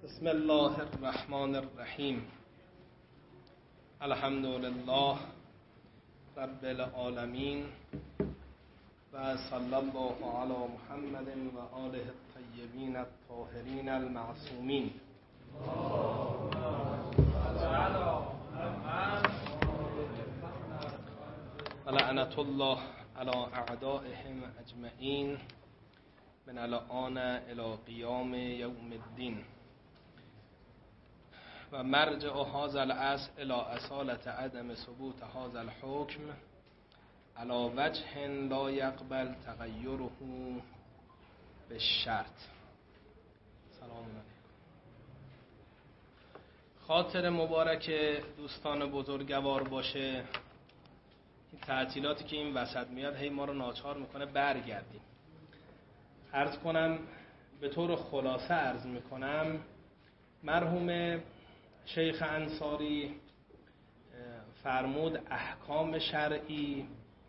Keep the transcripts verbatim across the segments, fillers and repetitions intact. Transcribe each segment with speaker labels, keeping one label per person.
Speaker 1: بسم الله الرحمن الرحیم. الحمد لله رب العالمین و صلی الله علی محمد و آله الطیبین الطاهرین المعصومین. و لعنة الله علی اعدائهم اجمعین من الآن الی قیام یوم الدین. و مرجع هذا الاصل الى اصالة عدم ثبوت هذا الحكم على وجه لا يقبل تغيره بالشرط. سلام علیکم. خاطر مبارک دوستان بزرگوار باشه. این تعطیلاتی که این وسط میاد هی ما رو ناچار میکنه برگردیم. عرض کنم به طور خلاصه عرض میکنم مرحوم شیخ انصاری فرمود احکام شرعی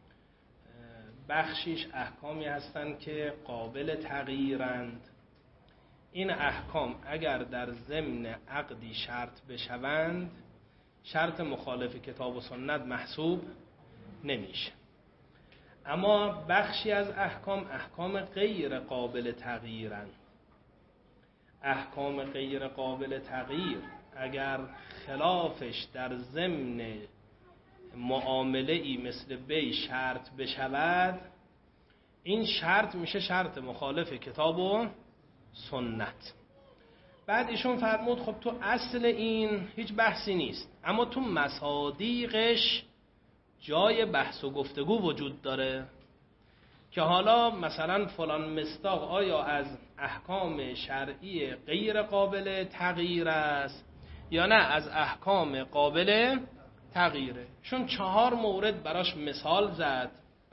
Speaker 1: بخشیش احکامی هستند که قابل تغییرند. این احکام اگر در ضمن عقدی شرط بشوند شرط مخالف کتاب و سنت محسوب نمیشه. اما بخشی از احکام احکام غیر قابل تغییرند. احکام غیر قابل تغییر اگر خلافش در ضمن معامله ای مثل بی شرط بشود این شرط میشه شرط مخالف کتاب و سنت. بعد ایشون فرمود خب تو اصل این هیچ بحثی نیست، اما تو مصادیقش جای بحث و گفتگو وجود داره که حالا مثلا فلان مصداق آیا از احکام شرعی غیر قابل تغییر است یا نه از احکام قابل تغییره. چون چهار مورد براش مثال زد.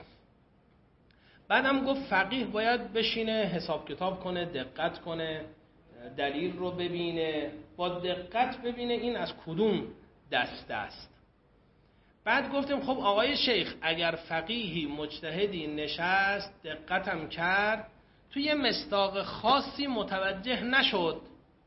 Speaker 1: بعدم گفت فقیه باید بشینه حساب کتاب کنه، دقت کنه، دلیل رو ببینه، با دقت ببینه این از کدوم دسته است. بعد گفتیم خب آقای شیخ اگر فقیهی مجتهدی نشست دقتم کرد توی یه مصداق خاصی متوجه نشد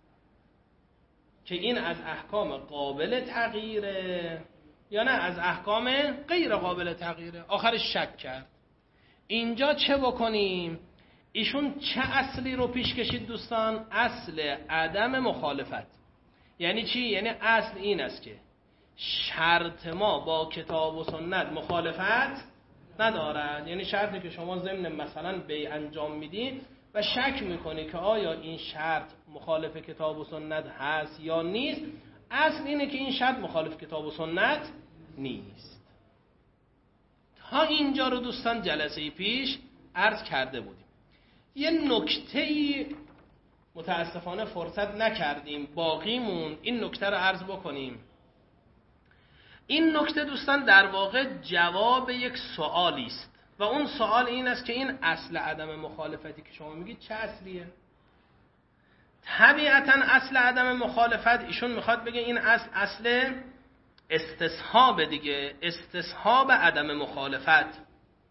Speaker 1: که این از احکام قابل تغییره یا نه از احکام غیر قابل تغییره، آخرش شک کرد. اینجا چه بکنیم؟ ایشون چه اصلی رو پیش کشید دوستان؟ اصل عدم مخالفت. یعنی چی؟ یعنی اصل این است که شرط ما با کتاب و سنت مخالفت ندارد. یعنی شرطی که شما ضمن مثلا بی انجام میدین و شک میکنی که آیا این شرط مخالف کتاب و سنت هست یا نیست، اصل اینه که این شرط مخالف کتاب و سنت نیست. تا اینجا رو دوستان جلسه پیش عرض کرده بودیم. یه نکته‌ای متاسفانه فرصت نکردیم باقی مون، این نکته رو عرض بکنیم. این نکته دوستان در واقع جواب یک سوالی است و اون سوال این است که این اصل عدم مخالفتی که شما میگید چه اصلیه؟ طبیعتا اصل عدم مخالفت ایشون میخواد بگه این اصل اصل استصحاب دیگه، استصحاب عدم مخالفت.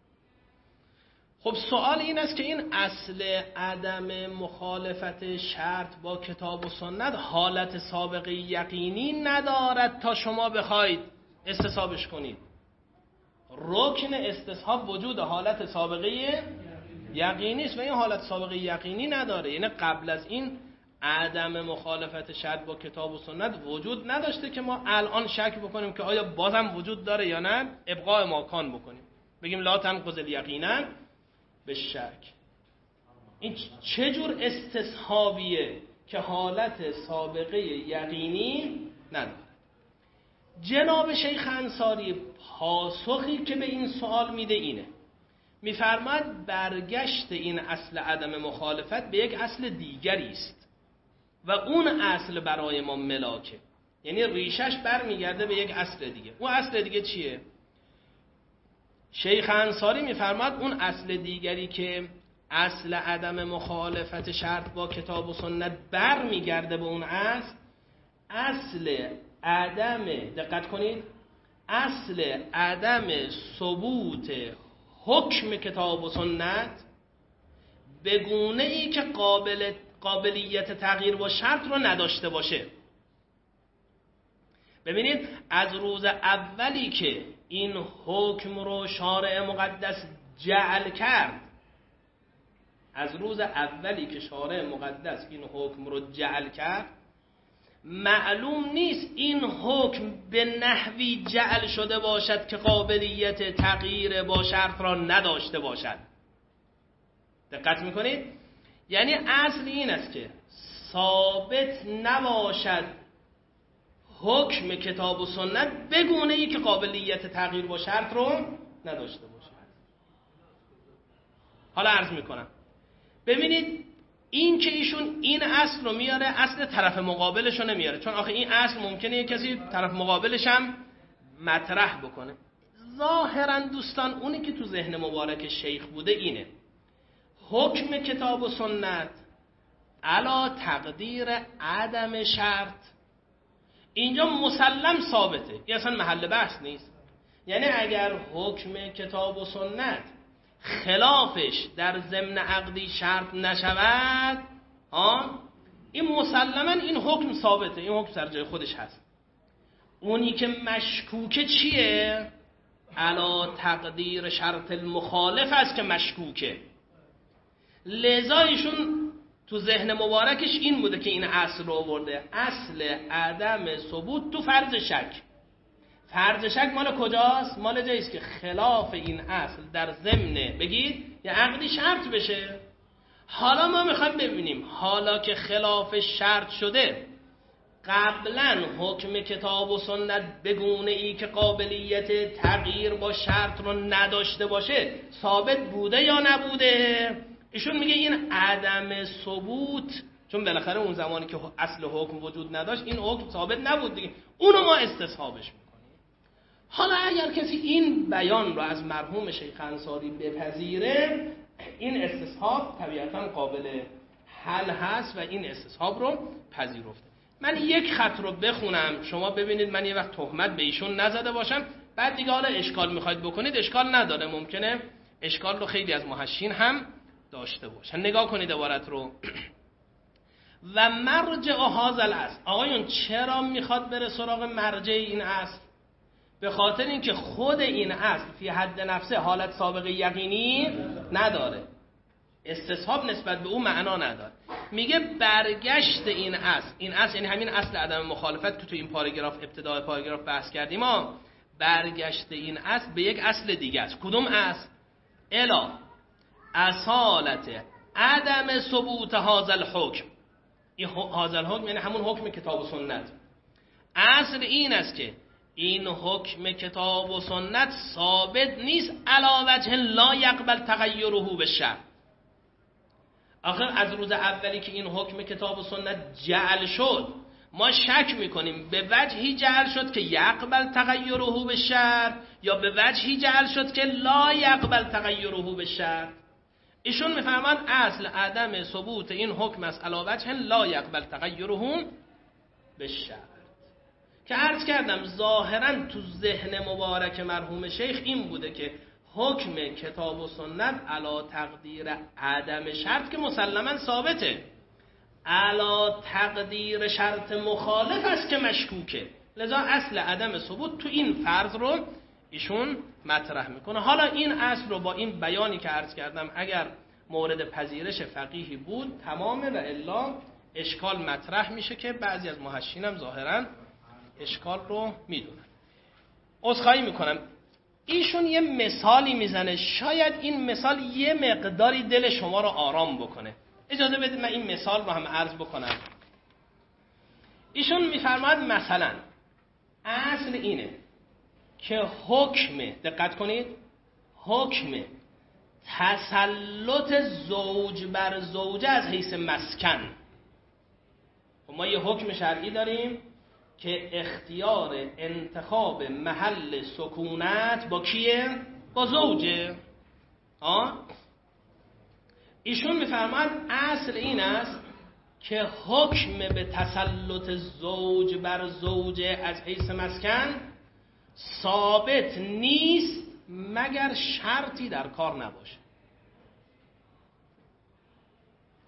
Speaker 1: خب سوال این است که این اصل عدم مخالفت شرط با کتاب و سنت حالت سابقه یقینی ندارد تا شما بخواید استصحابش کنید. رکن استصحاب وجود حالت سابقه یقینی است و این حالت سابقه یقینی نداره. یعنی قبل از این عدم مخالفت شرط با کتاب و سنت وجود نداشته که ما الان شک بکنیم که آیا بازم وجود داره یا نه، ابقاء ماکان بکنیم بگیم لا تنقض الیقینا به شک. این چه جور استصحابیه که حالت سابقه یقینی نداره؟ جناب شیخ انصاری پاسخی که به این سوال میده اینه، میفرماید برگشت این اصل عدم مخالفت به یک اصل دیگری است و اون اصل برای ما ملاکه. یعنی ریشش برمیگرده به یک اصل دیگه. اون اصل دیگه چیه؟ شیخ انصاری میفرماید اون اصل دیگری که اصل عدم مخالفت شرط با کتاب و سنت برمیگرده به اون اصل، اصل عدم، دقت کنید، اصل عدم ثبوت حکم کتاب و سنت به گونه ای که قابل قابلیت تغییر با شرط رو نداشته باشه. ببینید از روز اولی که این حکم رو شارع مقدس جعل کرد، از روز اولی که شارع مقدس این حکم رو جعل کرد، معلوم نیست این حکم به نحوی جعل شده باشد که قابلیت تغییر با شرط را نداشته باشد. دقت میکنید؟ یعنی اصل این است که ثابت نباشد حکم کتاب و سنت به گونه‌ای که قابلیت تغییر با شرط رو نداشته باشد. حالا عرض میکنم، ببینید این که ایشون این اصل رو میاره، اصل طرف مقابلش رو نمیاره، چون آخه این اصل ممکنه یک کسی طرف مقابلش هم مطرح بکنه. ظاهرا دوستان اونی که تو ذهن مبارک شیخ بوده اینه: حکم کتاب و سنت علا تقدیر عدم شرط اینجا مسلم ثابته، این اصلا محل بحث نیست. یعنی اگر حکم کتاب و سنت خلافش در ضمن عقدی شرط نشود، آه این مسلما این حکم ثابته، این حکم سر جای خودش هست. اونی که مشکوکه چیه؟ علا تقدیر شرط المخالف است که مشکوکه. لذا ایشون تو ذهن مبارکش این بوده که این اصل رو آورده، اصل عدم ثبوت تو فرض شک. فرض شک مال کجاست؟ مال جاییست که خلاف این اصل در ضمن بگید یه عقدی شرط بشه. حالا ما میخوایم ببینیم حالا که خلاف شرط شده، قبلا حکم کتاب و سنت بگونه ای که قابلیت تغییر با شرط رو نداشته باشه ثابت بوده یا نبوده؟ ایشون میگه این عدم ثبوت، چون بالاخره اون زمانی که اصل حکم وجود نداشت این حکم ثابت نبود دیگه، اونو ما استصحابش میکنیم. حالا اگر کسی این بیان رو از مرحوم شیخ انصاری بپذیره، این استصحاب طبیعتا قابل حل هست و این استصحاب رو پذیرفته. من یک خط رو بخونم شما ببینید من یه وقت تهمت به ایشون نزده باشم، بعد دیگه حالا اشکال میخواید بکنید اشکال نداره، ممکنه اشکال رو خیلی از محشین هم داشته باشن. نگاه کنید عبارت رو: و مرجع هذا الاصل. آقایون چرا میخواد بره سراغ مرجع این اصل؟ به خاطر اینکه خود این اصل فی حد نفسه حالت سابقه یقینی نداره، استصحاب نسبت به او معنا نداره. میگه برگشت این اصل، این اصل یعنی همین اصل عدم مخالفت که تو این پاراگراف ابتدای پاراگراف بحث کردیم، ما برگشت این اصل به یک اصل دیگه است. کدوم اصل؟ الا اصالت عدم ثبوت هذا الحکم. این هذا الحکم یعنی همون حکم کتاب و سنت. اصل این است که این حکم کتاب و سنت ثابت نیست علی وجه لا یقبل تغیره بالشرع. آخر از روز اولی که این حکم کتاب و سنت جعل شد ما شک میکنیم به وجهی جعل شد که یقبل تغیره بالشرع یا به وجهی جعل شد که لا یقبل تغیره بالشرع. ایشون میفرمان اصل عدم ثبوت این حکم است علی وجه لا یقبل تغیره بالشرع. که عرض کردم ظاهرا تو ذهن مبارک مرحوم شیخ این بوده که حکم کتاب و سنت علا تقدیر عدم شرط که مسلما ثابته، علا تقدیر شرط مخالف است که مشکوکه. لذا اصل عدم ثبوت تو این فرض رو ایشون مطرح میکنه. حالا این اصل رو با این بیانی که عرض کردم اگر مورد پذیرش فقیهی بود تمامه، و الا اشکال مطرح میشه که بعضی از محشین هم ظاهرا اشکال رو میدونن. عذرخواهی میکنم، ایشون یه مثالی میزنه، شاید این مثال یه مقداری دل شما رو آرام بکنه. اجازه بدید من این مثال رو هم عرض بکنم. ایشون میفرماد مثلا اصل اینه که حکم، دقت کنید، حکم تسلط زوج بر زوجه از حیث مسکن. ما یه حکم شرعی داریم که اختیار انتخاب محل سکونت با کیه؟ با زوجه. آه؟ ایشون میفرماد اصل این است که حکم به تسلط زوج بر زوجه از حیث مسکن ثابت نیست مگر شرطی در کار نباشه.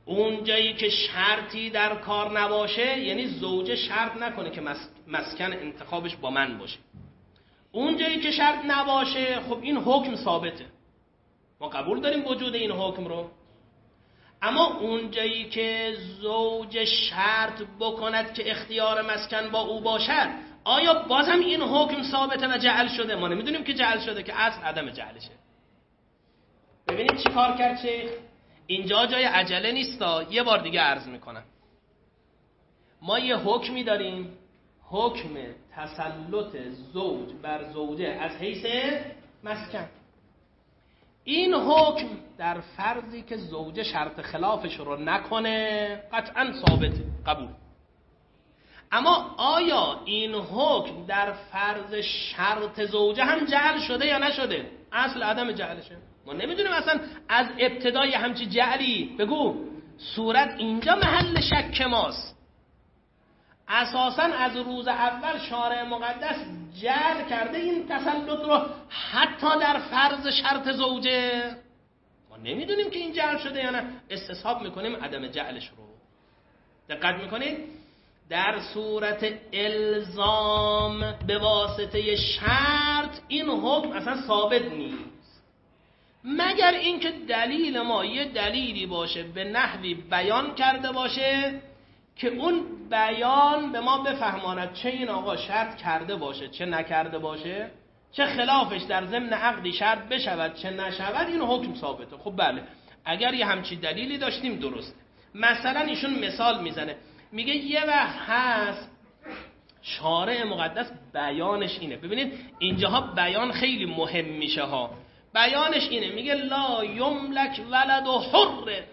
Speaker 1: اون جایی که شرطی در کار نباشه یعنی زوجه شرط نکنه که مسکن انتخابش با من باشه. اون جایی که شرط نباشه خب این حکم ثابته، ما قبول داریم وجود این حکم رو. اما اون جایی که زوج شرط بکند که اختیار مسکن با او باشد، آیا بازم این حکم ثابته و جعل شده؟ ما نمیدونیم که جعل شده، که اصل عدم جعلشه. ببینید چی کار کرد شیخ. اینجا جای عجله نیستا، یه بار دیگه عرض میکنم. ما یه حکمی داریم، حکم تسلط زوج بر زوجه از حیث مسکن. این حکم در فرضی که زوجه شرط خلافش رو نکنه قطعا ثابت، قبول. اما آیا این حکم در فرض شرط زوجه هم جعل شده یا نشده؟ اصل عدم جعلشه. ما نمیدونیم اصلا از ابتدای همچی جعلی بگو صورت اینجا محل شک ماست. اساساً از روز اول شارع مقدس جعل کرده این تسلط رو حتی در فرض شرط زوجه. ما نمیدونیم که این جعل شده یا نه، استصحاب میکنیم عدم جعلش رو. دقت میکنید؟ در صورت الزام به واسطه شرط این حکم اصلا ثابت نیست، مگر اینکه دلیل ما یه دلیلی باشه به نحوی بیان کرده باشه که اون بیان به ما بفهماند چه این آقا شرط کرده باشه چه نکرده باشه، چه خلافش در ضمن عقدی شرط بشود چه نشود، این حکم ثابته. خب بله، اگر یه همچی دلیلی داشتیم درسته. مثلا ایشون مثال میزنه، میگه یه وقت هست شارع مقدس بیانش اینه. ببینید اینجاها بیان خیلی مهم میشه ها. بیانش اینه، میگه لا یملک ولد و حر،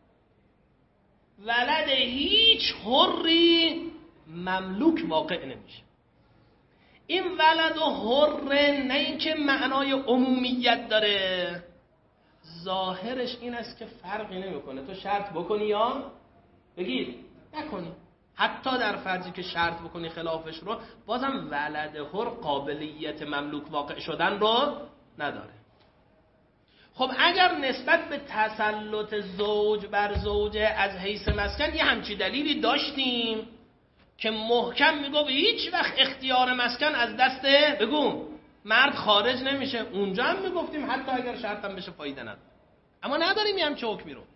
Speaker 1: ولد هیچ حری مملوک واقع نمیشه. این ولد و حر نه اینکه معنای عمومیت داره، ظاهرش این است که فرقی نمیکنه تو شرط بکنی یا بگید نکنی. حتی در فرضی که شرط بکنی خلافش رو، بازم ولد حر قابلیت مملوک واقع شدن رو نداره. خب اگر نسبت به تسلط زوج بر زوجه از حیث مسکن یه همچی دلیلی داشتیم که محکم میگو به هیچ وقت اختیار مسکن از دست بگو مرد خارج نمیشه، اونجا هم میگفتیم حتی اگر شرطم بشه فایده نداره. اما نداریم یه همچه حکمی رو.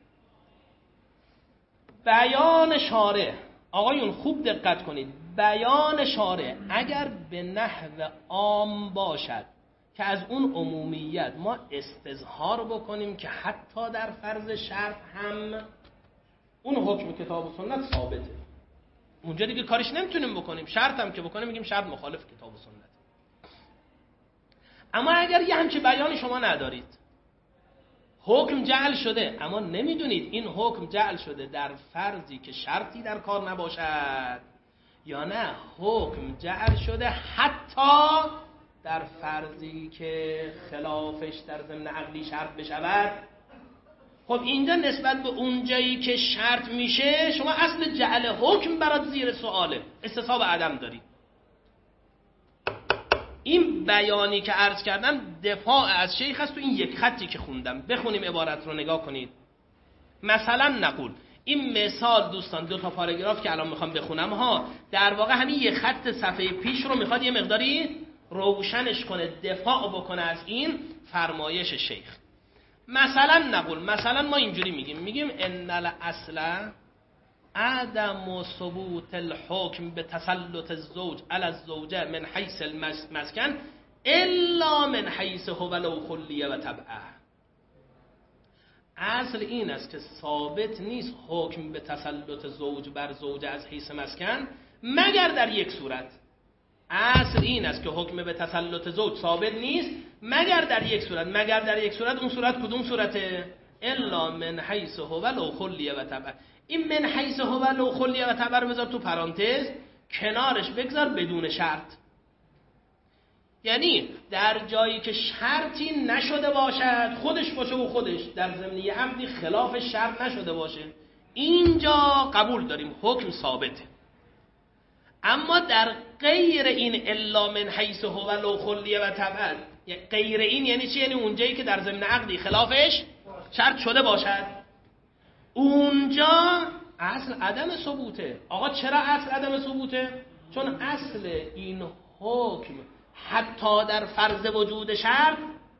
Speaker 1: بیان شارع، آقایون خوب دقت کنید، بیان شارع اگر به نحو عام باشد که از اون عمومیت ما استظهار بکنیم که حتی در فرض شرط هم اون حکم کتاب و سنت ثابته، اونجا دیگه کارش نمیتونیم بکنیم. شرط هم که بکنیم میگیم شرط مخالف کتاب و سنت. اما اگر یه همچه بیانی شما ندارید، حکم جعل شده اما نمیدونید این حکم جعل شده در فرضی که شرطی در کار نباشد یا نه حکم جعل شده حتی در فرضی که خلافش در ضمن عقلی شرط بشود، خب اینجا نسبت به اونجایی که شرط میشه شما اصل جعل حکم برات زیر سواله، استصحاب عدم داری. این بیانی که عرض کردم دفاع از شیخ است تو این یک خطی که خوندم. بخونیم عبارت رو نگاه کنید. مثلا نقول، این مثال دوستان دو تا پاراگراف که الان میخوام بخونم ها، در واقع همین یک خط صفحه پیش رو میخواد یه مقداری روشنش کنه، دفاع بکنه از این فرمایش شیخ. مثلا نقول، مثلا ما اینجوری میگیم، میگیم ان الاصل عدم ثبوت الحکم به تسلط الزوج علی الزوجه من حیث المسکن الا من حیث هو ولو خلیه و تبعه. اصل این است که ثابت نیست حکم به تسلط زوج بر زوجه از حیث مسکن مگر در یک صورت. اصل این است که حکم به تسلط زوج ثابت نیست مگر در یک صورت. مگر در یک صورت، اون صورت کدوم صورته؟ الا من حیث هو ولو خلیه و تبعه. این من حیث هو ولو خلیه و تبعه رو بذار تو پرانتز، کنارش بگذار بدون شرط. یعنی در جایی که شرطی نشده باشد، خودش باشه و خودش در ضمن عقدی خلاف شرط نشده باشه، اینجا قبول داریم حکم ثابته. اما در غیر این الا من حیث هو ولو خلیه و تبعه، غیر این یعنی چی؟ یعنی اونجایی که در ضمن عقدی خلافش شرط شده باشد. اونجا اصل عدم ثبوته. آقا چرا اصل عدم ثبوته؟ چون اصل این حکم حتی در فرض وجود شرط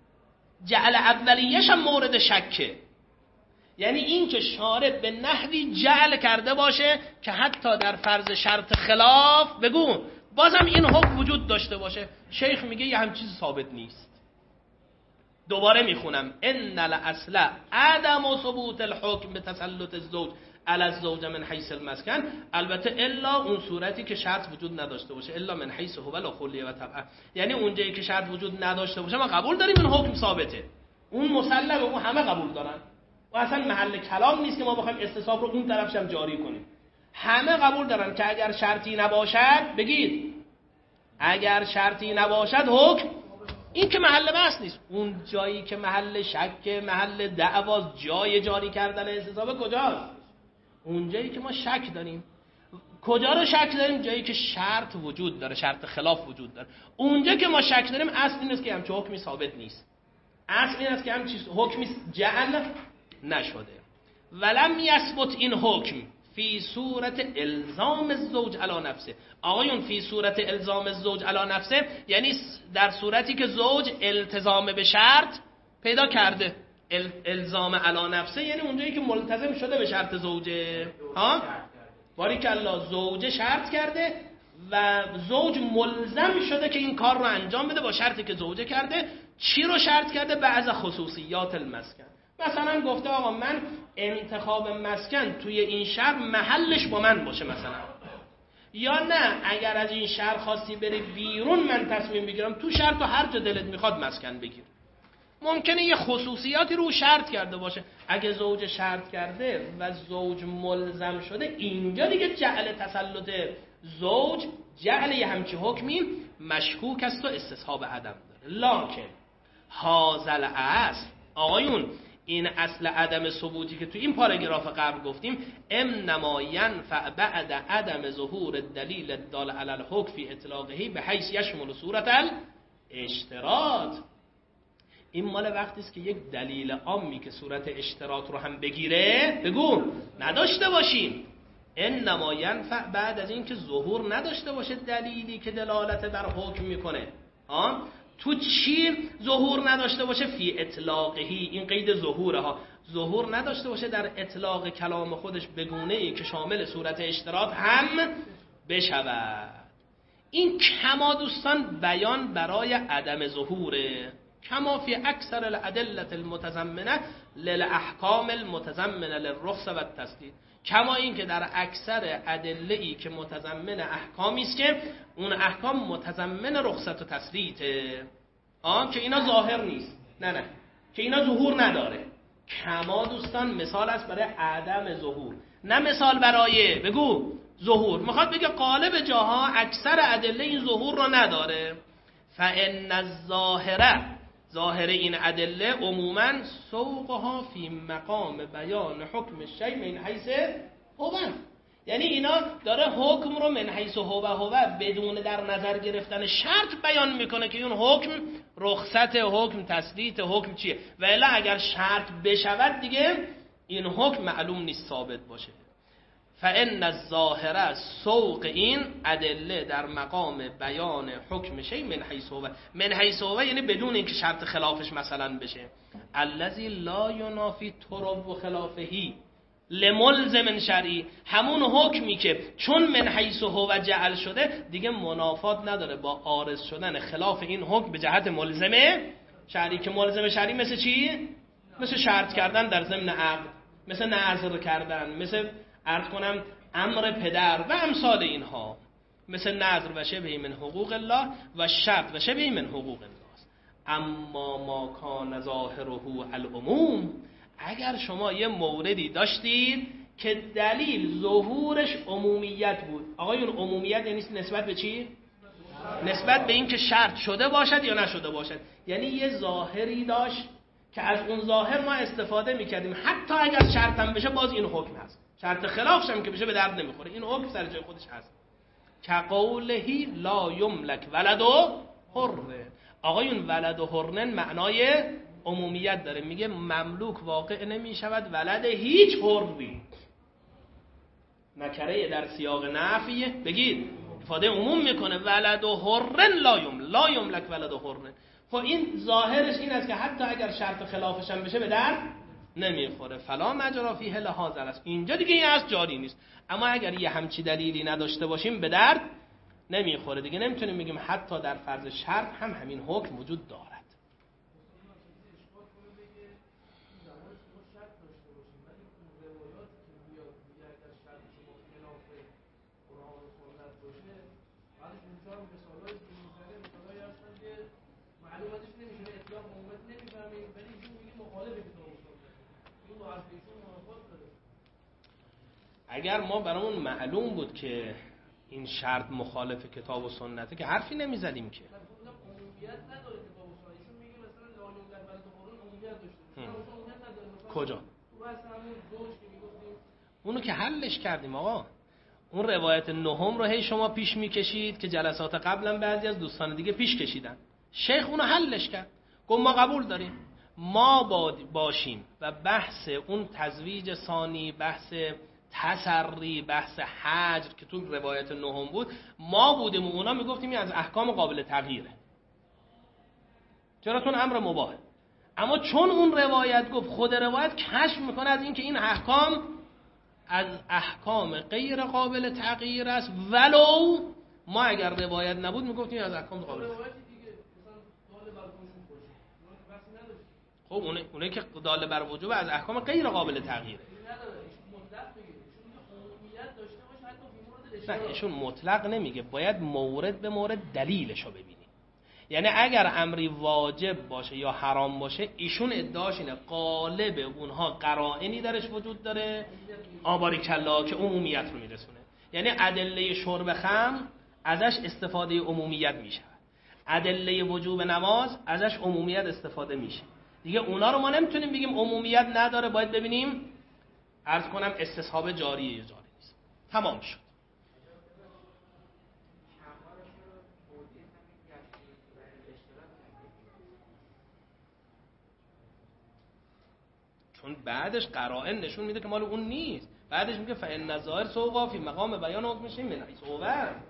Speaker 1: جعل اولیش هم مورد شکه. یعنی این که شارع به نحوی جعل کرده باشه که حتی در فرض شرط خلاف بگو بازم این حکم وجود داشته باشه. شیخ میگه یه هم چیز ثابت نیست. دوباره میخونم ان الاصل عدم ثبوت الحکم به تسلط الزوج علی الزوجه من حیث المسکن، البته الا اون صورتی که شرط وجود نداشته باشه، الا من حیث هو لا خلیه و طبعا، یعنی اونجایی که شرط وجود نداشته باشه ما قبول داریم این حکم ثابته، اون مسلمه، اون همه قبول دارن و اصلا محل کلام نیست که ما بخوایم استصحاب رو اون طرفش هم جاری کنیم. همه قبول دارن که اگر شرطی نباشد، بگید اگر شرطی نباشد حکم، این که محل بحث نیست. اون جایی که محل شک، محل دعوا، جای جاری کردن استصحاب کجاست؟ اون جایی که ما شک داریم. کجا رو شک داریم؟ جایی که شرط وجود داره، شرط خلاف وجود داره. اونجا که ما شک داریم اصل این است که همچه حکمی ثابت نیست، اصل این است که همچه حکمی جعل نشده. ولم یثبت این حکم فی صورت الزام الزوج علی نفسه. آقایون فی صورت الزام الزوج علی نفسه یعنی در صورتی که زوج التزام به شرط پیدا کرده. ال... الزام علی نفسه یعنی اونجایی که ملتزم شده به شرط زوجه. ها؟ باریکالله، زوجه شرط کرده و زوج ملزم شده که این کار رو انجام بده با شرطی که زوجه کرده. چی رو شرط کرده؟ بعض خصوصیات المسکن. مثلا گفته آقا من انتخاب مسکن توی این شهر محلش با من باشه مثلا، یا نه اگر از این شهر خواستی بری بیرون من تصمیم بگیرم تو شهر تو هر جا دلت میخواد مسکن بگیر. ممکنه یه خصوصیاتی رو شرط کرده باشه. اگه زوج شرط کرده و زوج ملزم شده، اینجا دیگه جعل تسلط زوج، جعل یه همچی حکمی مشکوک است و استصحاب عدم داره. لکن هازل اصل، آقایون این اصل عدم ثبوتی که تو این پاراگراف قبل گفتیم، انما ینفع بعد عدم ظهور الدلیل الدال علی الحکم فی اطلاقه به حیث یشمل صورت الاشتراط. این مال وقتی است که یک دلیل عامی که صورت اشتراط رو هم بگیره بگو نداشته باشیم. انما ینفع بعد از این که ظهور نداشته باشه دلیلی که دلالت بر حکم میکنه. ها تو چی ظهور نداشته باشه؟ فی اطلاقهی، این قید ظهوره ها، ظهور نداشته باشه در اطلاق کلام خودش بگونه ای که شامل صورت اشتراط هم بشود. این کما دوستان بیان برای عدم ظهوره، کما فی اکثر الادله المتضمنه للاحکام المتضمنه للرخصه و التسدید، کما این که در اکثر ادله ای که متضمن احکامی است که اون احکام متضمن رخصت و تسلیته، آن که اینا ظاهر نیست، نه نه که اینا ظهور نداره. کما دوستان مثال است برای عدم ظهور، نه مثال برای بگو ظهور. میخواد بگه غالب جاها اکثر ادله این ظهور رو نداره. فان الظاهره، ظاهر این ادله عموما سوقها فی مقام بیان حکم الشیء من حیث هو، یعنی اینا داره حکم رو من حیث هو هو بدون در نظر گرفتن شرط بیان میکنه که اون حکم رخصت، حکم تسلیت، حکم چیه، و الا اگر شرط بشود دیگه این حکم معلوم نیست ثابت باشه. فان الظاهره، سوق این ادله در مقام بیان حکم شی من حیث هو، من حیث هو یعنی بدون اینکه شرط خلافش مثلا بشه. الذی لا ینافی طرب و خلافهی لملزم شرعی، همون حکمی که چون من حیث هو جعل شده دیگه منافات نداره با عارض شدن خلاف این حکم به جهت ملزمه شرعی، که ملزم شرعی مثل چی؟ مثل شرط کردن در ضمن عقد، مثل نذر کردن، مثل عرض کنم امر پدر و امثال اینها، مثل نذر و شبه من حقوق الله و شرط و شبه من حقوق الله. اما ما کان ظاهره العموم، اگر شما یه موردی داشتید که دلیل ظهورش عمومیت بود، آقایون عمومیت یعنی نسبت به چی؟ نسبت به این که شرط شده باشد یا نشده باشد، یعنی یه ظاهری داشت که از اون ظاهر ما استفاده میکردیم حتی اگر شرط هم بشه باز این حکم هست، شرط خلافش هم که بشه به درد نمیخوره، این حکم سر جای خودش هست. که قولهی لا یملک ولد و حره، آقایون ولد و حرن معنای عمومیت داره، میگه مملوک واقع نمی شود ولد هیچ حری. نکره در سیاق نفی بگید افاده عموم میکنه، ولد و حرن لا یم لا یملک ولد و حرن. خب این ظاهرش این است که حتی اگر شرط خلافش هم بشه به درد نمیخوره. فلا مجرا فیه لحاظ است، اینجا دیگه این اصل جاری نیست. اما اگر یه همچی دلیلی نداشته باشیم به درد نمیخوره دیگه. نمیتونیم بگیم حتی در فرض شرط هم همین حکم وجود دارد. اگر ما برامون معلوم بود که این شرط مخالف کتاب و سنته که حرفی نمیزدیم که. کجا؟ اونو که حلش کردیم آقا. اون روایت نهم رو هی شما پیش میکشید که جلسات قبلا بعضی از دوستان دیگه پیش کشیدن. شیخ اونو حلش کرد، گفت ما قبول داریم ما باشیم و بحث اون تزویج ثانی، بحث تسری، بحث حجر که تو روایت نهم بود ما بودیم و اونا میگفتیم این از احکام قابل تغییره، چرا؟ تون امر مباهه. اما چون اون روایت گفت، خود روایت کشف میکنه از این که این احکام از احکام غیر قابل تغییر است، ولو ما اگر روایت نبود میگفتیم از احکام قابل تغییر. خب اونه اونه که داله بر وجوب از احکام غیر قابل تغییره. نه ایشون مطلق نمیگه، باید مورد به مورد دلیلشو ببینیم. یعنی اگر امری واجب باشه یا حرام باشه، ایشون ادعاش اینه غالب اونها قرائنی درش وجود داره آباری کلا که عمومیت رو میرسونه. یعنی ادله شرب خمر ازش استفاده عمومیت میشه، ادله وجوب نماز ازش عمومیت استفاده میشه. دیگه اونا رو ما نمیتونیم بگیم عمومیت نداره، باید ببینیم عرض کنم استصحاب جاریه یا جاری نیست. تمام شد. چون بعدش قرائن نشون میده که مال اون نیست. بعدش میگه فإن الظاهر سوغا فی مقام بیان حکم شیء من حیث هو.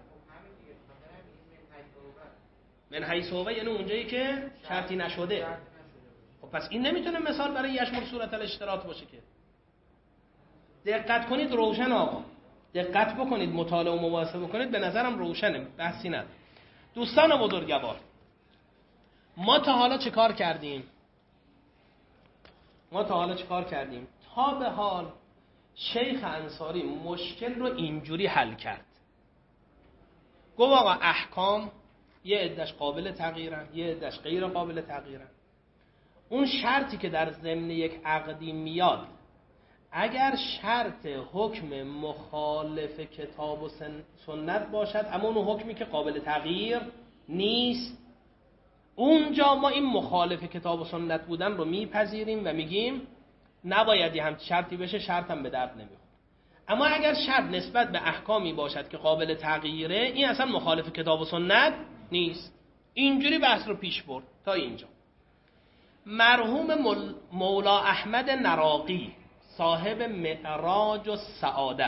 Speaker 1: من حیث هو یعنی اونجایی که شرطی نشده. خب پس این نمیتونه مثال برای یشمل صورت الاشتراط باشه که. دقت کنید روشن آقا، دقت بکنید، مطالعه و مباحثه بکنید، به نظرم روشنه، بحثی نداره. دوستان بزرگوار، ما تا حالا چه کار کردیم؟ ما تا حالا چه کار کردیم؟ تا به حال شیخ انصاری مشکل رو اینجوری حل کرد. گفت آقا احکام یه عده‌اش قابل تغییرن، یه عده‌اش غیر قابل تغییرن. اون شرطی که در ضمن یک عقدی میاد، اگر شرط حکم مخالف کتاب و سنت باشد اما اون حکمی که قابل تغییر نیست، اونجا ما این مخالف کتاب و سنت بودن رو میپذیریم و میگیم نباید یه همچین شرطی بشه، شرطم به درد نمیخوره. اما اگر شرط نسبت به احکامی باشد که قابل تغییره، این اصلا مخالف کتاب و سنت نیست. اینجوری بحث رو پیش برد تا اینجا. مرحوم مولا احمد نراقی صاحب معراج و سعاده،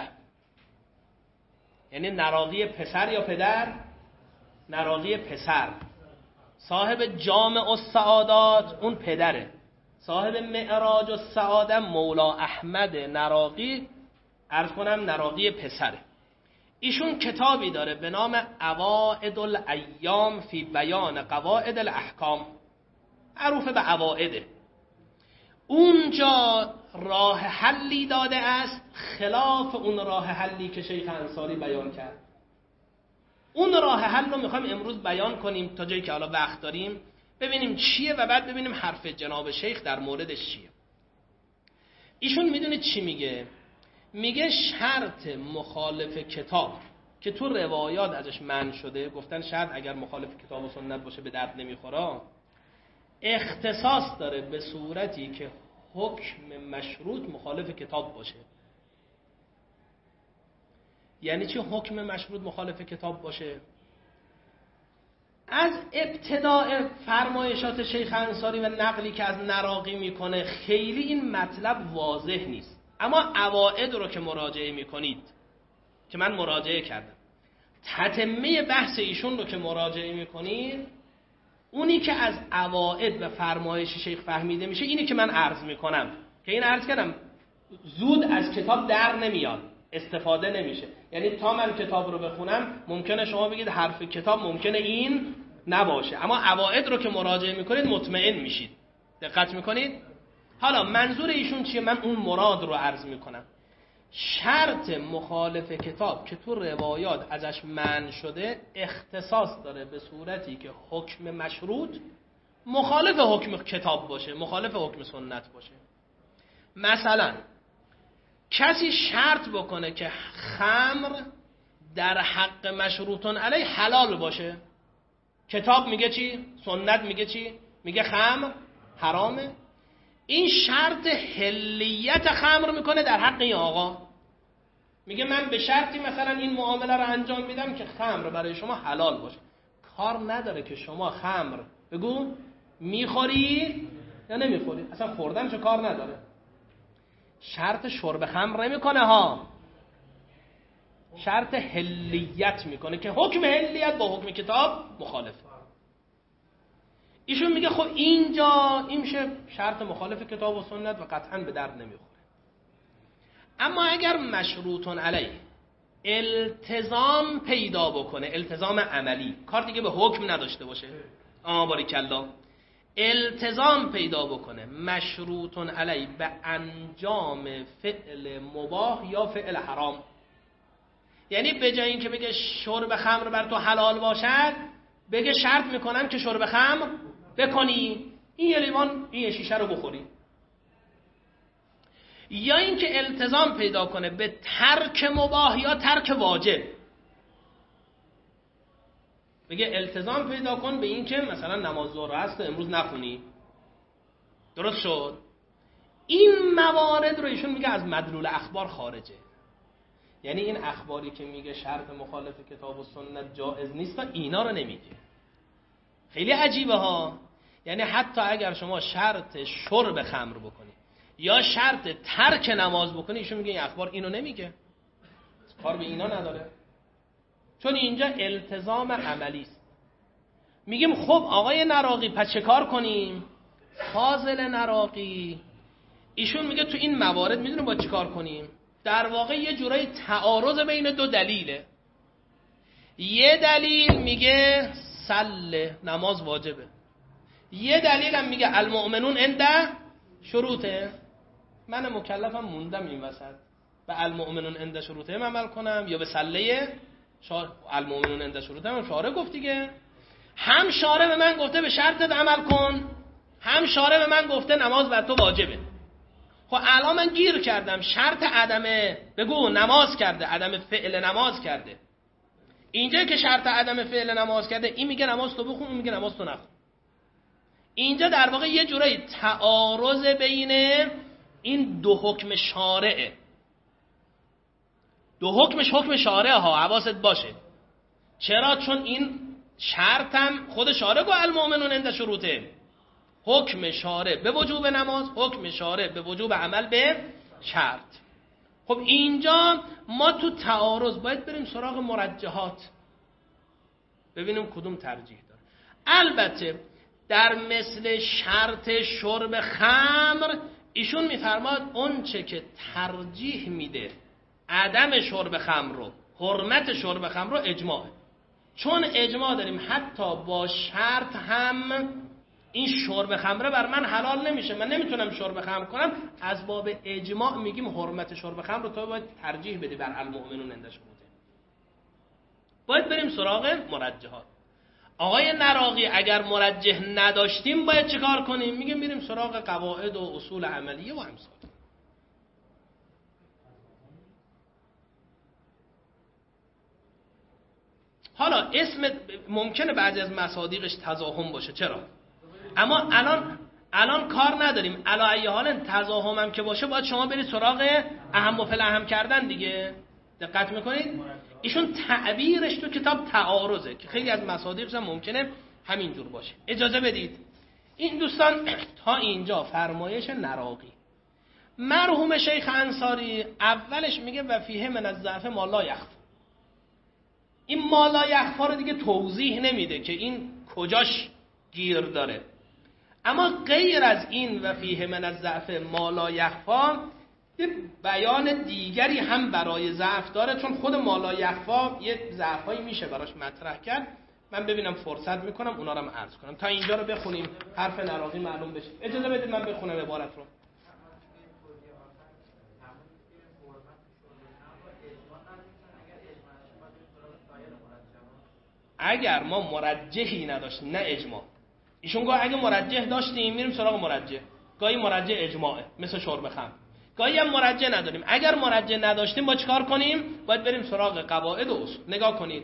Speaker 1: یعنی نراقی پسر یا پدر؟ نراقی پسر. صاحب جامع السعادات اون پدره. صاحب معراج السعاده مولا احمد نراقی، عرض کنم نراقی پسره. ایشون کتابی داره به نام عوائد الایام فی بیان قواعد الاحکام، معروف به عوائده. اونجا راه حلی داده است خلاف اون راه حلی که شیخ انصاری بیان کرد. اون راه حل رو میخوایم امروز بیان کنیم تا جایی که حالا وقت داریم، ببینیم چیه و بعد ببینیم حرف جناب شیخ در موردش چیه. ایشون میدونید چی میگه؟ میگه شرط مخالف کتاب که تو روایات ازش منع شده، گفتن شرط اگر مخالف کتاب و سنت باشه به درد نمیخوره، اختصاص داره به صورتی که حکم مشروط مخالف کتاب باشه. یعنی چی حکم مشروط مخالف کتاب باشه؟ از ابتداء فرمایشات شیخ انصاری و نقلی که از نراقی میکنه خیلی این مطلب واضح نیست، اما اواعد رو که مراجعه میکنید که من مراجعه کردم، تتمه بحث ایشون رو که مراجعه میکنید، اونی که از اواعد و فرمایش شیخ فهمیده میشه اینی که من عرض میکنم، که این عرض کردم زود از کتاب در نمیاد، استفاده نمیشه. یعنی تا من کتاب رو بخونم ممکنه شما بگید حرف کتاب ممکنه این نباشه، اما اواعد رو که مراجعه میکنید مطمئن میشید. دقت میکنید؟ حالا منظور ایشون چیه؟ من اون مراد رو عرض میکنم. شرط مخالف کتاب که تو روایات ازش منع شده اختصاص داره به صورتی که حکم مشروط مخالف حکم کتاب باشه، مخالف حکم سنت باشه. مثلا کسی شرط بکنه که خمر در حق مشروطون علیه حلال باشه، کتاب میگه چی؟ سنت میگه چی؟ میگه خمر حرامه. این شرط حلیت خمر میکنه در حق این آقا، میگه من به شرطی مثلا این معامله رو انجام میدم که خمر برای شما حلال باشه. کار نداره که شما خمر بگو میخوری یا نمیخوری، اصلا خوردن چه کار نداره. شرط شرب خمر نمیکنه ها، شرط حلیت میکنه که حکم حلیت با حکم کتاب مخالفه. ایشون میگه خب اینجا این میشه شرط مخالف کتاب و سنت و قطعا به درد نمیخوره. اما اگر مشروطون علیه التزام پیدا بکنه، التزام عملی، کار دیگه به حکم نداشته باشه، آه باریکلا، التزام پیدا بکنه مشروطون علیه به انجام فعل مباح یا فعل حرام، یعنی به جای اینکه بگه شرب خمر بر تو حلال باشد بگه شرط میکنم که شرب خمر بکنی، این یه لیوان این شیشه رو بخوری. یا اینکه التزام پیدا کنه به ترک مباح یا ترک واجب، بگه التزام پیدا کن به این که مثلا نماز ظهر هست امروز نخونی، درست شد. این موارد رو ایشون میگه از مدلول اخبار خارجه، یعنی این اخباری که میگه شرط مخالف کتاب و سنت جائز نیست اینا رو نمیگه. خیلی عجیبه ها، یعنی حتی اگر شما شرط شرب خمر بکنی یا شرط ترک نماز بکنی، ایشون میگه این اخبار اینو نمیگه، کار به اینا نداره، چون اینجا التزام عملی است. میگیم خب آقای نراقی پس چه کار کنیم؟ فاضل نراقی ایشون میگه تو این موارد میدونه با چه کار کنیم؟ در واقع یه جورایی تعارض بین دو دلیله. یه دلیل میگه صل نماز واجبه، یه دلیل هم میگه المؤمنون عند شروطه. من مکلفم موندم این وسط به المؤمنون عند شروطه هم عمل کنم یا به صله شار... المؤمنون عند شروطه هم شارع گفت دیگه، هم شارع به من گفته به شرطت عمل کن، هم شارع به من گفته نماز بر تو واجبه. خب الان من گیر کردم، شرط عدم بگو نماز کرده، عدم فعل نماز کرده. اینجا که شرط عدم فعل نماز کرده، این میگه نماز تو بخون، این میگه نماز تو نخون. اینجا در واقع یه جورایی تعارض بین این دو حکم شارعه. دو حکمش حکم شارعه ها، حواست باشه. چرا؟ چون این شرطم خود شارع گو المؤمنون عند شروطه، حکم شارع به وجوب نماز، حکم شارع به وجوب عمل به شرط. خب اینجا ما تو تعارض باید بریم سراغ مرجحات، ببینیم کدوم ترجیح داره. البته در مثل شرط شرب خمر ایشون میفرماد اون چه که ترجیح میده عدم شرب خمر رو، حرمت شرب خمر رو اجماعه. چون اجماع داریم حتی با شرط هم این شرب خمره بر من حلال نمیشه، من نمیتونم شرب خمر کنم، از باب اجماع میگیم حرمت شرب خمر رو تو باید ترجیح بدی بر المؤمنون عند شروطه. باید بریم سراغ مرجحات. آقای نراقی اگر مرجح نداشتیم باید چیکار کنیم؟ میگیم میریم سراغ قواعد و اصول عملیه و امثال. حالا اسم ممکنه بعضی از مصادیقش تضاهم باشه، چرا؟ اما الان الان کار نداریم، علی ای حال تضاهم هم که باشه باید شما برید سراغ اهم و فل اهم کردن دیگه. دقت میکنید؟ ایشون تعبیرش تو کتاب تعارضه که خیلی از مصادیقش هم ممکنه همینجور باشه. اجازه بدید این دوستان تا اینجا فرمایش نراقی. مرحوم شیخ انصاری اولش میگه و فیه من الضعف ما لا یخفی. این ما لا یخفی رو دیگه توضیح نمیده که این کجاش گیر داره. اما غیر از این و فیه من الضعف ما لا یخفی یه بیان دیگری هم برای ضعف داره، چون خود ما لا یخفی یه ضعفایی میشه براش مطرح کرد. من ببینم فرصت میکنم اونا رو هم عرض کنم. تا اینجا رو بخونیم حرف نراقی معلوم بشه. اجازه بدید من بخونم عبارت رو. اگر ما مرجحی نداشتیم، نه اجماع. ایشون گفت اگه مرجح داشتیم میریم سراغ مرجح. گاهی مرجح اجماعه مثل شرب خمر. گاهی هم مرجح نداریم. اگر مرجح نداشتیم با چیکار کنیم؟ باید بریم سراغ قواعد و اصول. نگاه کنید.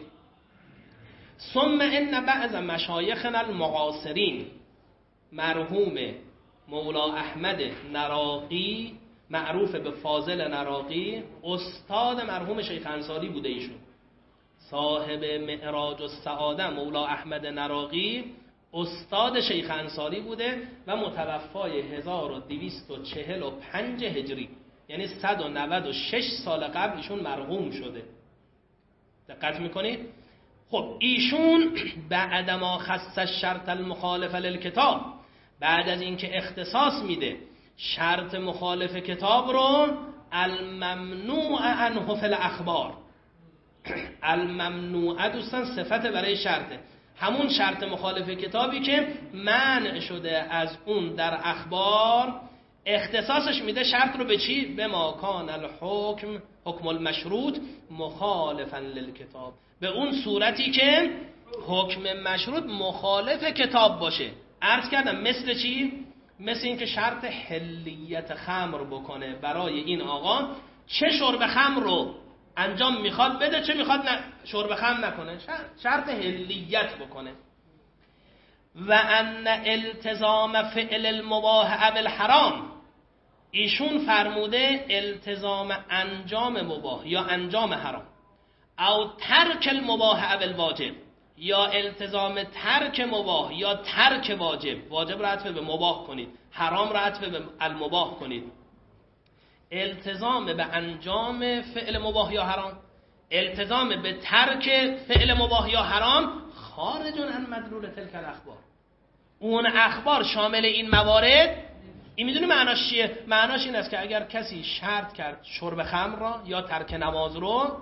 Speaker 1: ثم ان بعض مشایخنا المعاصرین، مرحوم مولا احمد نراقی معروف به فاضل نراقی، استاد مرحوم شیخ انصاری بوده. ایشون صاحب معراج السعاده مولا احمد نراقی استاد شیخ انصاری بوده و متوفای هزار و دویست و چهل و پنج هجری، یعنی صد و نود و شش سال قبل ایشون مرحوم شده. دقت میکنید؟ خب ایشون بعد ما خص شرط المخالف للکتاب، بعد از اینکه اختصاص میده شرط مخالف کتاب رو، الممنوع عنه فی الاخبار. الممنوع دوستان صفت برای شرطه، همون شرط مخالف کتابی که منع شده از اون در اخبار، اختصاصش میده شرط رو به چی؟ به ما کان الحکم حکم المشروط مخالفا للکتاب، به اون صورتی که حکم مشروط مخالف کتاب باشه. عرض کردم مثل چی؟ مثل این که شرط حلیت خمر بکنه برای این آقا، چه شرب خمر رو انجام میخواد بده، چه میخواد نه شرب خمر نکنه، شرط حلیت بکنه. و ان التزام فعل المباح او الحرام، ایشون فرموده التزام انجام مباح یا انجام حرام، او ترک المباح او الواجب، یا التزام ترک مباح یا ترک واجب. واجب را عطف به مباح کنید، حرام را عطف به المباح کنید. التزام به انجام فعل مباح یا حرام، التزام به ترک فعل مباح یا حرام، خارج عن مدلول تلک الاخبار. اون اخبار شامل این موارد. این میدونی معناش چیه؟ معناش این است که اگر کسی شرط کرد شرب خمر را یا ترک نماز رو،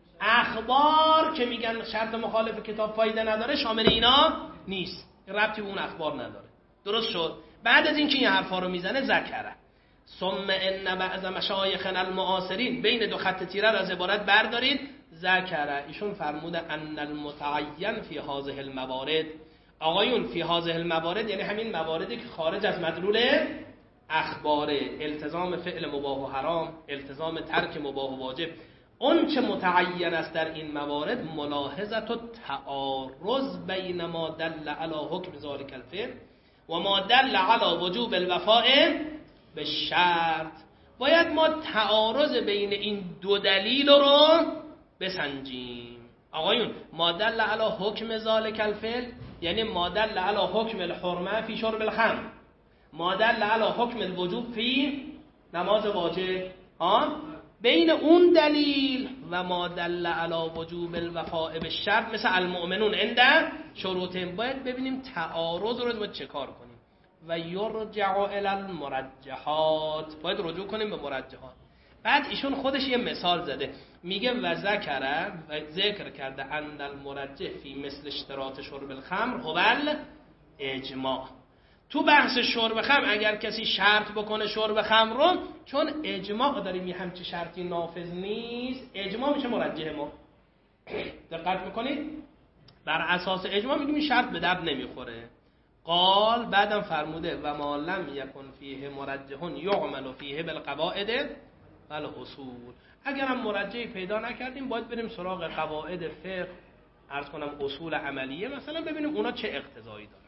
Speaker 1: اخبار که میگن شرط مخالف کتاب فایده نداره شامل اینا نیست، ربطی به اون اخبار نداره. درست شد؟ بعد از اینکه این حرفا رو میزنه ذکره ثم ان بعض مشایخنا المعاصرین، بین دو خط تیره را از عبارت بردارید، ذکره ایشون فرموده ان المتعین فی هذه الموارد، آقایون فی هذه الموارد یعنی همین مواردی که خارج از مدلول اخباره، التزام فعل مباح و حرام، التزام ترک مباح و واجب. اون چه متعین است در این موارد ملاحظت و تعارض بین ما دل علی حکم ذلک الفعل و ما دل علی وجوب الوفاء به شرط. باید ما تعارض بین این دو دلیل رو بسنجیم. آقایون ما دل علی حکم ذلک الفعل یعنی ما دل علی حکم الحرمه فی شرب الخمر، ما دل علی حکم الوجوب فی نماز واجب. ها بین اون دلیل و ما دل علی وجوب الوفاء بالشرط مثل المؤمنون عند شروطهم، باید ببینیم تعارض رو باید چه کار کنیم. و یرجع الی المرجحات، باید رجوع کنیم به مرجحات. بعد ایشون خودش یه مثال زده، میگه و ذکر و ذکر کرده ان المرجح فی مثل اشتراط شرب الخمر هو الاجماع. تو بحث شرب خمر اگر کسی شرط بکنه شرب خمر رو، چون اجماع داریم یه همچی شرطی نافذ نیست، اجماع میشه مرجح ما. دقت میکنید؟ بر اساس اجماع میگیم این شرط به درد نمیخوره. قال بعدم فرموده و ما لم یکن فیه مرجح یعمل فیه بالقواعد والاصول. اگرم مرجحی پیدا نکردیم باید بریم سراغ قواعد فقه، عرض کنم اصول عملیه مثلا، ببینیم اونا چه اقتضایی دارن.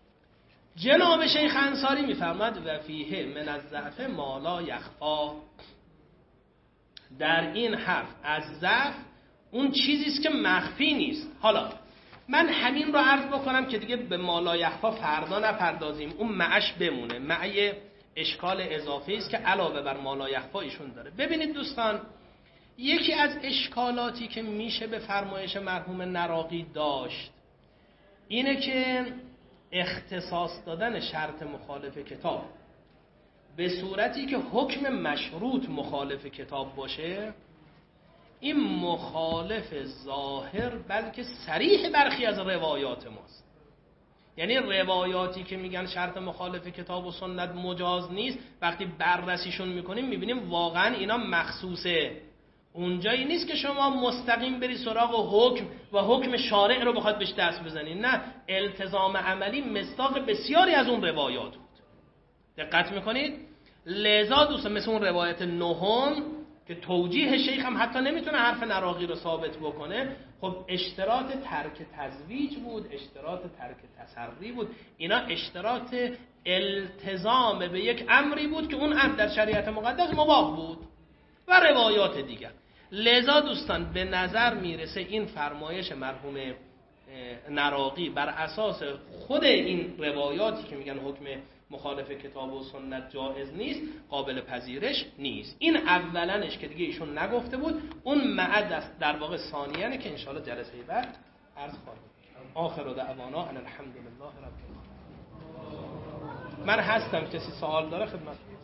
Speaker 1: جناب شیخ انصاری میفرماد و فیه من الضعف ما لا یخفا، در این حرف از ضعف اون چیزی است که مخفی نیست. حالا من همین رو عرض بکنم که دیگه به مالایخفا فردا نپردازیم، اون معش بمونه، معی اشکال اضافی است که علاوه بر مالایخفا ایشون داره. ببینید دوستان، یکی از اشکالاتی که میشه به فرمایش مرحوم نراقی داشت اینه که اختصاص دادن شرط مخالف کتاب به صورتی که حکم مشروط مخالف کتاب باشه، این مخالف ظاهر بلکه صریح برخی از روایات ماست. یعنی روایاتی که میگن شرط مخالف کتاب و سنت مجاز نیست، وقتی بررسیشون میکنیم میبینیم واقعا اینا مخصوصه. اونجایی نیست که شما مستقیم بری سراغ حکم و حکم شارع رو بخواد بهش دست بزنید، نه، التزام عملی مصداق بسیاری از اون روایات بود. دقت میکنید؟ لذا دوستان مثل اون روایت نهم که توجیه شیخ هم حتی نمیتونه حرف نراقی رو ثابت بکنه، خب اشتراط ترک تزویج بود، اشتراط ترک تسری بود، اینا اشتراط التزام به یک امری بود که اون امر در شریعت مقدس مباح بود و روایات دیگر. لذا دوستان به نظر میرسه این فرمایش مرحوم نراقی بر اساس خود این روایاتی که میگن حکم مخالف کتاب و سنت جائز نیست قابل پذیرش نیست. این اولنش که دیگه ایشون نگفته بود، اون معد است در واقع ثانیانه که انشاءالله جلسه بعد عرض خواهیم. آخر دعوانا ان الحمدلله رب العالمین. من هستم، کسی سوال داره خدمت